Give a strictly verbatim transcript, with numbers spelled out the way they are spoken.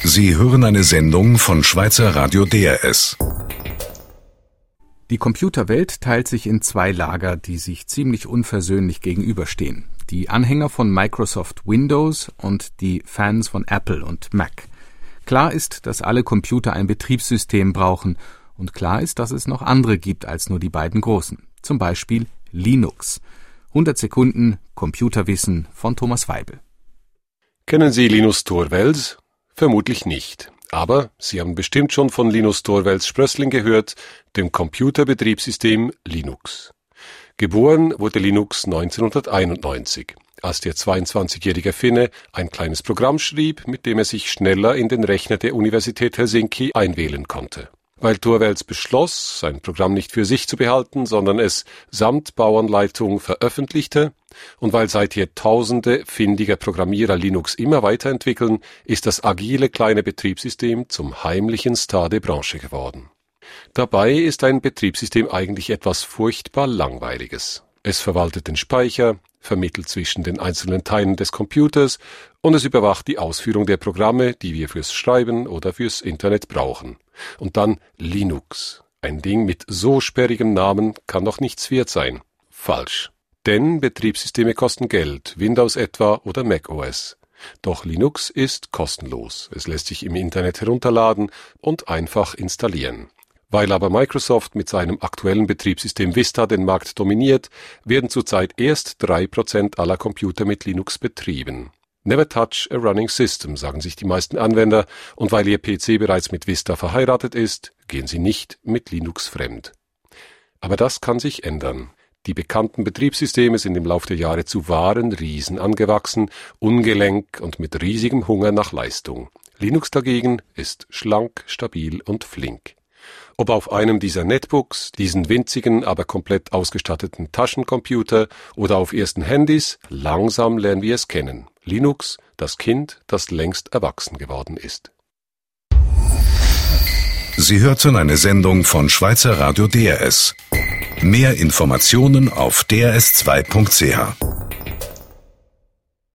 Sie hören eine Sendung von Schweizer Radio D R S. Die Computerwelt teilt sich in zwei Lager, die sich ziemlich unversöhnlich gegenüberstehen. Die Anhänger von Microsoft Windows und die Fans von Apple und Mac. Klar ist, dass alle Computer ein Betriebssystem brauchen. Und klar ist, dass es noch andere gibt als nur die beiden großen. Zum Beispiel Linux. hundert Sekunden Computerwissen von Thomas Weibel. Kennen Sie Linus Torvalds? Vermutlich nicht. Aber Sie haben bestimmt schon von Linus Torvalds Sprössling gehört, dem Computerbetriebssystem Linux. Geboren wurde Linux neunzehnhunderteinundneunzig, als der zweiundzwanzigjährige Finne ein kleines Programm schrieb, mit dem er sich schneller in den Rechner der Universität Helsinki einwählen konnte. Weil Torvalds beschloss, sein Programm nicht für sich zu behalten, sondern es samt Bauanleitung veröffentlichte, und weil seither tausende findiger Programmierer Linux immer weiterentwickeln, ist das agile kleine Betriebssystem zum heimlichen Star der Branche geworden. Dabei ist ein Betriebssystem eigentlich etwas furchtbar Langweiliges. Es verwaltet den Speicher, vermittelt zwischen den einzelnen Teilen des Computers und es überwacht die Ausführung der Programme, die wir fürs Schreiben oder fürs Internet brauchen. Und dann Linux. Ein Ding mit so sperrigem Namen kann doch nichts wert sein. Falsch. Denn Betriebssysteme kosten Geld, Windows etwa oder macOS. Doch Linux ist kostenlos. Es lässt sich im Internet herunterladen und einfach installieren. Weil aber Microsoft mit seinem aktuellen Betriebssystem Vista den Markt dominiert, werden zurzeit erst drei Prozent aller Computer mit Linux betrieben. Never touch a running system, sagen sich die meisten Anwender, und weil Ihr P C bereits mit Vista verheiratet ist, gehen Sie nicht mit Linux fremd. Aber das kann sich ändern. Die bekannten Betriebssysteme sind im Laufe der Jahre zu wahren Riesen angewachsen, ungelenk und mit riesigem Hunger nach Leistung. Linux dagegen ist schlank, stabil und flink. Ob auf einem dieser Netbooks, diesen winzigen, aber komplett ausgestatteten Taschencomputer oder auf ersten Handys, langsam lernen wir es kennen. Linux, das Kind, das längst erwachsen geworden ist. Sie hörten eine Sendung von Schweizer Radio D R S. Mehr Informationen auf d r s zwei punkt c h.